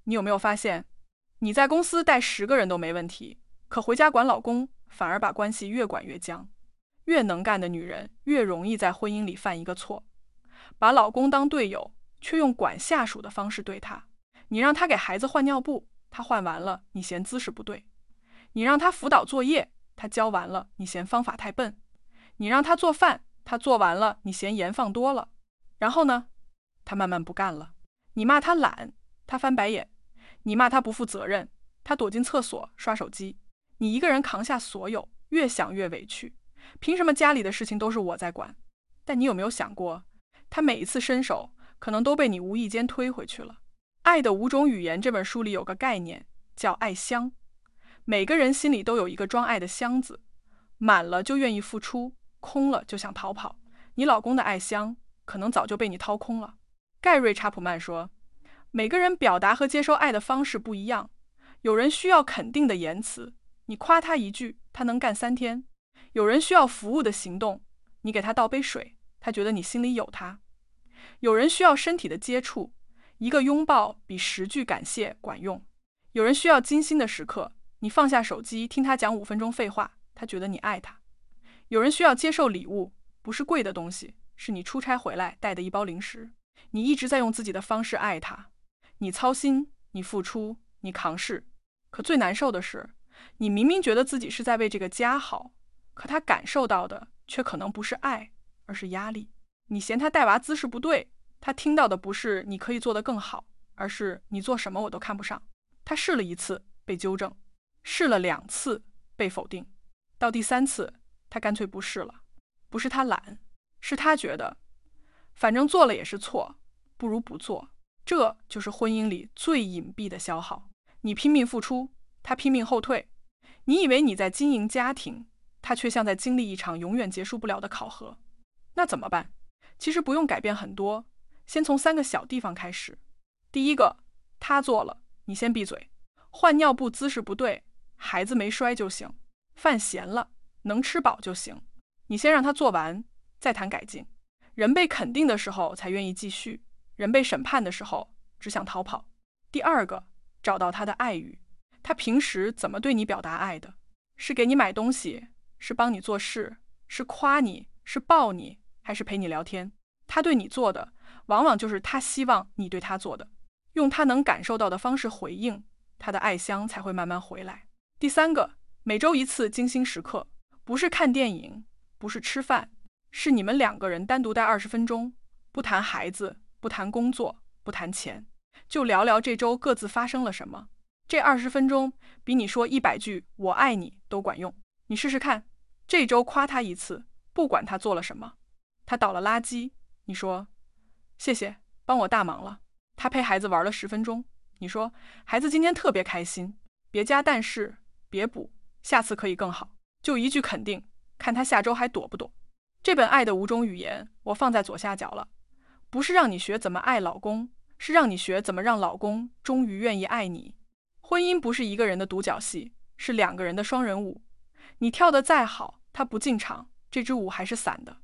你有没有发现，你在公司带10个人都没问题，可回家管老公反而把关系越管越僵。越能干的女人越容易在婚姻里犯一个错，把老公当队友，却用管下属的方式对他。你让他给孩子换尿布，他换完了，你嫌姿势不对；你让他辅导作业，他教完了，你嫌方法太笨；你让他做饭，他做完了，你嫌盐放多了。然后呢，他慢慢不干了。你骂他懒，他翻白眼；你骂他不负责任，他躲进厕所刷手机。你一个人扛下所有，越想越委屈。凭什么家里的事情都是我在管？但你有没有想过，他每一次伸手，可能都被你无意间推回去了。《爱的5种语言》这本书里有个概念叫爱箱，每个人心里都有一个装爱的箱子，满了就愿意付出，空了就想逃跑。你老公的爱箱可能早就被你掏空了。盖瑞·查普曼说，每个人表达和接收爱的方式不一样，有人需要肯定的言辞，你夸他一句，他能干3天；有人需要服务的行动，你给他倒杯水，他觉得你心里有他；有人需要身体的接触，一个拥抱比10句感谢管用；有人需要精心的时刻，你放下手机听他讲5分钟废话，他觉得你爱他；有人需要接受礼物，不是贵的东西，是你出差回来带的一包零食。你一直在用自己的方式爱他，你操心，你付出，你扛事。可最难受的是，你明明觉得自己是在为这个家好，可他感受到的却可能不是爱，而是压力。你嫌他带娃姿势不对，他听到的不是你可以做得更好，而是你做什么我都看不上。他试了1次被纠正，试了2次被否定，到第3次他干脆不试了。不是他懒，是他觉得反正做了也是错，不如不做。这就是婚姻里最隐蔽的消耗。你拼命付出，他拼命后退。你以为你在经营家庭，他却像在经历一场永远结束不了的考核。那怎么办？其实不用改变很多，先从3个小地方开始。第一个，他做了，你先闭嘴。换尿布姿势不对，孩子没摔就行；饭咸了，能吃饱就行。你先让他做完，再谈改进。人被肯定的时候才愿意继续，人被审判的时候只想逃跑。第二个，找到他的爱语。他平时怎么对你表达爱的？是给你买东西，是帮你做事，是夸你，是抱你，还是陪你聊天？他对你做的，往往就是他希望你对他做的。用他能感受到的方式回应，他的爱箱才会慢慢回来。第三个，每周1次精心时刻，不是看电影，不是吃饭，是你们2个人单独待20分钟，不谈孩子，不谈工作，不谈钱，就聊聊这周各自发生了什么。这20分钟比你说100句我爱你都管用。你试试看，这周夸他1次，不管他做了什么。他倒了垃圾，你说谢谢，帮我大忙了。他陪孩子玩了10分钟，你说孩子今天特别开心，别加但是，别补，下次可以更好。就1句肯定，看他下周还躲不躲。这本《爱的5种语言》我放在左下角了，不是让你学怎么爱老公，是让你学怎么让老公终于愿意爱你。婚姻不是一个人的独角戏，是2个人的双人舞。你跳得再好，他不进场，这支舞还是散的。